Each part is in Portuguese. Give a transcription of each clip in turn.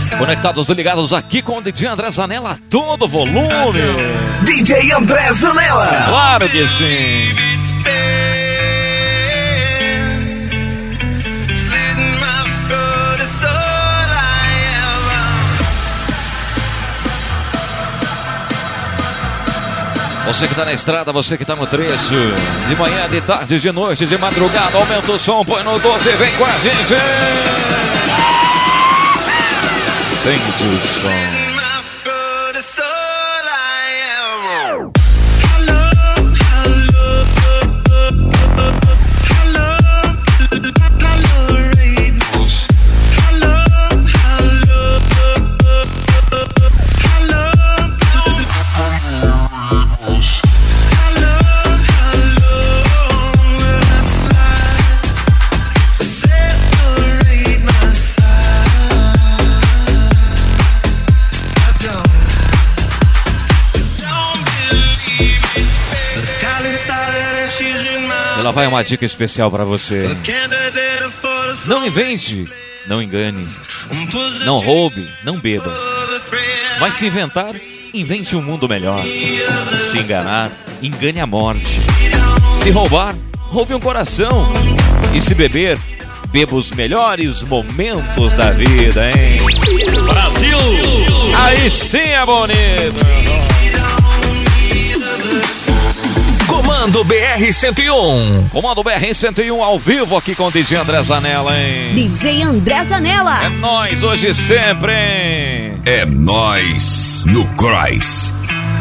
Conectados e ligados aqui com o DJ André Zanella, todo volume. DJ André Zanella. Claro que sim. Você que tá na estrada, você que tá no trecho, de manhã, de tarde, de noite, de madrugada, aumenta o som, põe no 12, vem com a gente. Sente o som. Ela vai uma dica especial para você. Não invente, não engane, não roube, não beba. Vai se inventar, invente um mundo melhor. Se enganar, engane a morte. Se roubar, roube um coração. E se beber, beba os melhores momentos da vida, hein? Brasil! Aí sim é bonito! Comando BR-101. Comando BR-101 ao vivo aqui com o DJ André Zanella, hein? DJ André Zanella. É nóis hoje e sempre, hein? É nóis no Cross.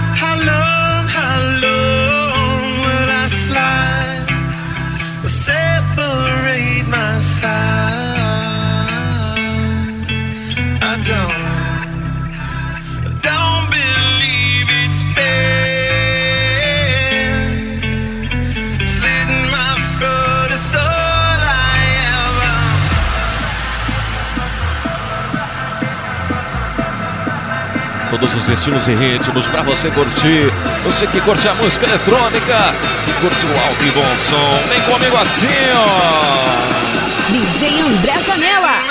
Todos os estilos e ritmos pra você curtir. Você que curte a música eletrônica, que curte o alto e bom som, vem comigo assim, ó. DJ André Zanella.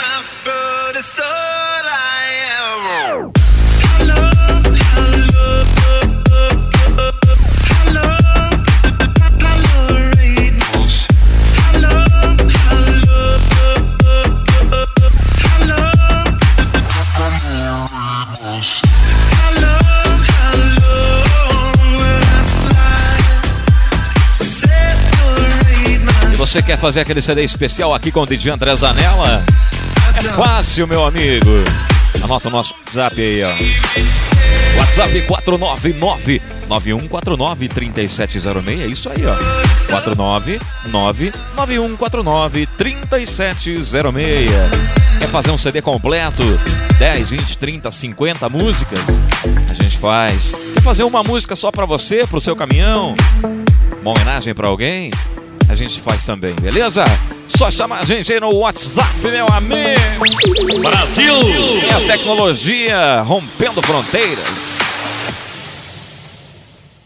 Você quer fazer aquele CD especial aqui com o DJ André Zanella? É fácil, meu amigo. Anota o nosso WhatsApp aí, ó. WhatsApp 499-9149-3706. É isso aí, ó. 499-9149-3706. Quer fazer um CD completo? 10, 20, 30, 50 músicas? A gente faz. Quer fazer uma música só pra você, pro seu caminhão? Uma homenagem pra alguém? A gente faz também, beleza? Só chamar a gente aí no WhatsApp, meu amigo. Brasil! É a tecnologia rompendo fronteiras.